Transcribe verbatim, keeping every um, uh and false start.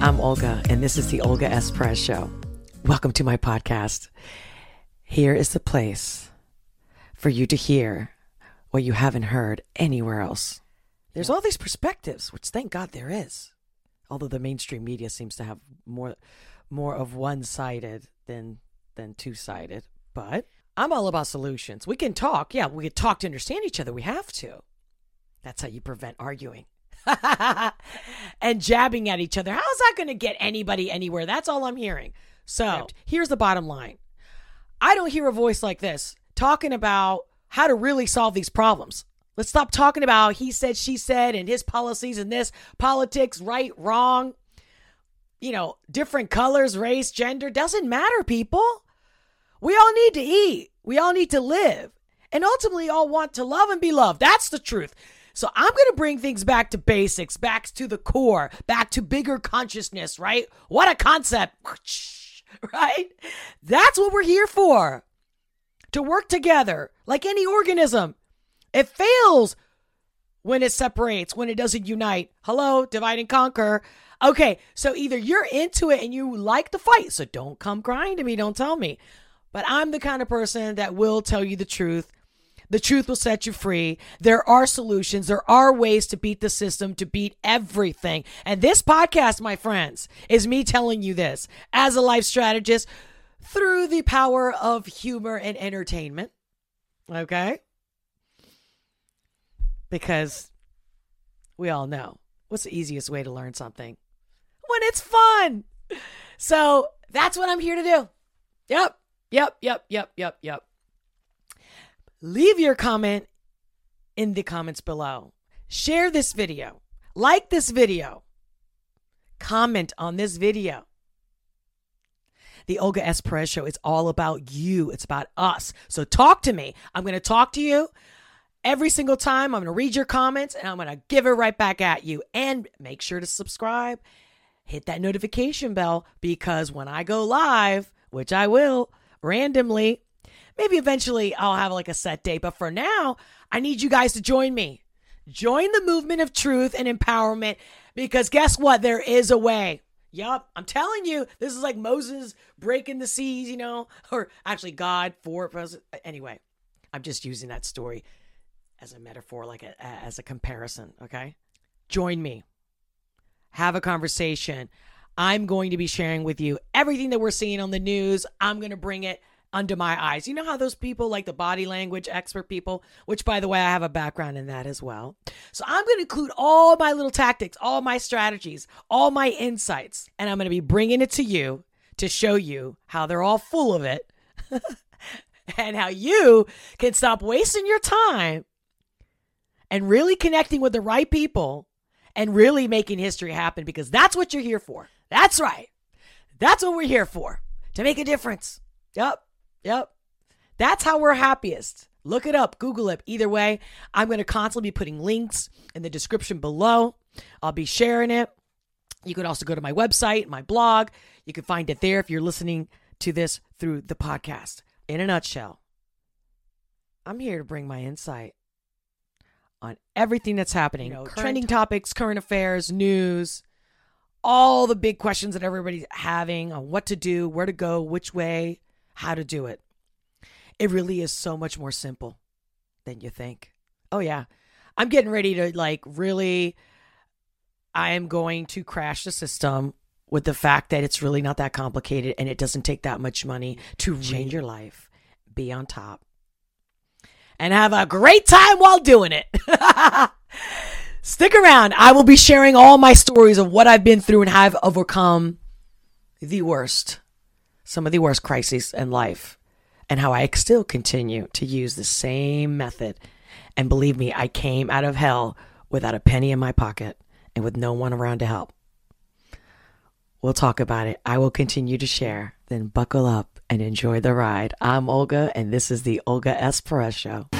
I'm Olga, and this is the Olga S. Perez Show. Welcome to my podcast. Here is the place for you to hear what you haven't heard anywhere else. There's all these perspectives, which thank God there is. Although the mainstream media seems to have more more of one-sided than than two-sided. But I'm all about solutions. We can talk. Yeah, we can talk to understand each other. We have to. That's how you prevent arguing. And jabbing at each other. How is that going to get anybody anywhere? That's all I'm hearing. So here's the bottom line. I don't hear a voice like this talking about how to really solve these problems. Let's stop talking about he said, she said, and his policies and this, politics, right, wrong, you know, different colors, race, gender. Doesn't matter, people. We all need to eat. We all need to live. And ultimately all want to love and be loved. That's the truth. So I'm going to bring things back to basics, back to the core, back to bigger consciousness, right? What a concept, right? That's what we're here for. To work together like any organism. It fails when it separates, when it doesn't unite. Hello, divide and conquer. Okay, so either you're into it and you like the fight, so don't come crying to me, don't tell me. But I'm the kind of person that will tell you the truth. The truth will set you free. There are solutions. There are ways to beat the system, to beat everything. And this podcast, my friends, is me telling you this as a life strategist through the power of humor and entertainment. Okay? Because we all know what's the easiest way to learn something? When it's fun. So that's what I'm here to do. Yep, yep, yep, yep, yep, yep. Leave your comment in the comments below. Share this video. Like this video. Comment on this video. The Olga S. Perez Show is all about you. It's about us. So talk to me. I'm going to talk to you every single time. I'm going to read your comments and I'm going to give it right back at you. And make sure to subscribe. Hit that notification bell because when I go live, which I will randomly, maybe eventually I'll have like a set date. But for now, I need you guys to join me. Join the movement of truth and empowerment because guess what? There is a way. Yup, I'm telling you, this is like Moses breaking the seas, you know, or actually God for anyway. I'm just using that story as a metaphor, like a, as a comparison. Okay, join me, have a conversation. I'm going to be sharing with you everything that we're seeing on the news. I'm going to bring it under my eyes. You know how those people like the body language expert people, which by the way, I have a background in that as well. So I'm going to include all my little tactics, all my strategies, all my insights, and I'm going to be bringing it to you to show you how they're all full of it and how you can stop wasting your time and really connecting with the right people and really making history happen because that's what you're here for. That's right. That's what we're here for, to make a difference. Yep. Yep. That's how we're happiest. Look it up. Google it. Either way, I'm going to constantly be putting links in the description below. I'll be sharing it. You could also go to my website, my blog. You can find it there if you're listening to this through the podcast. In a nutshell, I'm here to bring my insight on everything that's happening. You know, trending t- topics, current affairs, news, all the big questions that everybody's having on what to do, where to go, which way, how to do it. It really is so much more simple than you think. Oh yeah. I'm getting ready to like really, I am going to crash the system with the fact that it's really not that complicated and it doesn't take that much money to change your life, be on top, and have a great time while doing it. Stick around. I will be sharing all my stories of what I've been through and how I've overcome the worst. Some of the worst crises in life and how I still continue to use the same method. And believe me, I came out of hell without a penny in my pocket and with no one around to help. We'll talk about it. I will continue to share. Then buckle up and enjoy the ride. I'm Olga, and this is the Olga S. Perez Show.